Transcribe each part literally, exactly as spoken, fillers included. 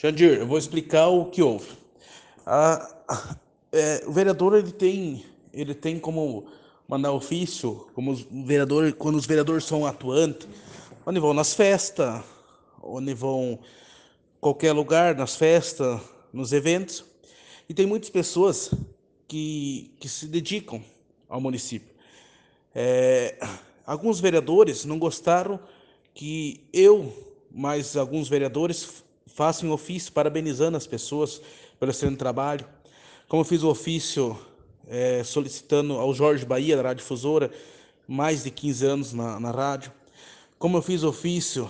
Jandir, eu vou explicar o que houve. A- a- é, o vereador ele tem, ele tem como mandar ofício, como os vereadores, quando os vereadores são atuantes, onde vão nas festas, onde vão qualquer lugar, nas festas, nos eventos. E tem muitas pessoas que, que se dedicam ao município. É, alguns vereadores não gostaram que eu, mais alguns vereadores, façam ofício parabenizando as pessoas pelo excelente trabalho. Como eu fiz o ofício é, solicitando ao Jorge Bahia, da Rádio Difusora, mais de quinze anos na, na rádio. Como eu fiz ofício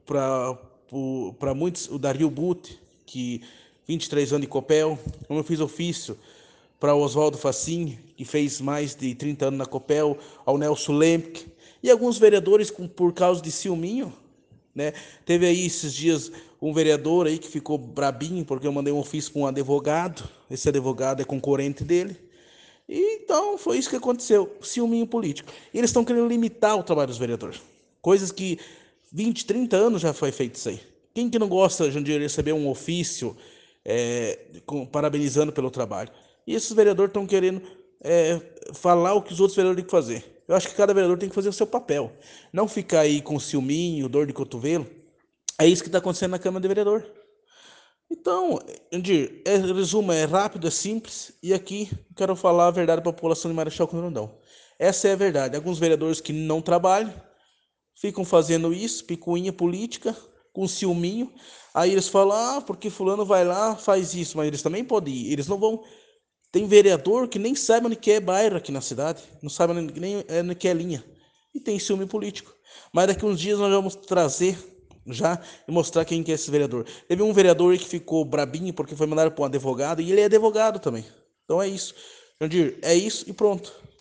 para muitos, o Dario Butti, que vinte e três anos de Copel. Como eu fiz ofício para o Oswaldo Facin, que fez mais de trinta anos na Copel, ao Nelson Lemke, e alguns vereadores com, por causa de ciúminho, né? Teve aí esses dias um vereador aí que ficou brabinho porque eu mandei um ofício para um advogado, esse advogado é concorrente dele, e então foi isso que aconteceu, ciúminho político. E eles estão querendo limitar o trabalho dos vereadores, coisas que vinte, trinta anos já foi feito isso aí. Quem que não gosta, Jandir, de receber um ofício é, com, parabenizando pelo trabalho? E esses vereadores estão querendo é, falar o que os outros vereadores têm que fazer. Eu acho que cada vereador tem que fazer o seu papel. Não ficar aí com ciúminho, dor de cotovelo. É isso que está acontecendo na Câmara de Vereador. Então, Jandir, é, resumo, é rápido, é simples. E aqui quero falar a verdade para a população de Marechal Rondão. Essa é a verdade. Alguns vereadores que não trabalham, ficam fazendo isso, picuinha política, com ciúminho. Aí eles falam, ah, porque fulano vai lá, faz isso, mas eles também podem ir. Eles não vão. Tem vereador que nem sabe onde que é bairro aqui na cidade, não sabe nem onde que é linha. E tem ciúme político. Mas daqui uns dias nós vamos trazer já e mostrar quem que é esse vereador. Teve um vereador que ficou brabinho porque foi mandado para um advogado, e ele é advogado também. Então é isso. Jandir, é isso e pronto.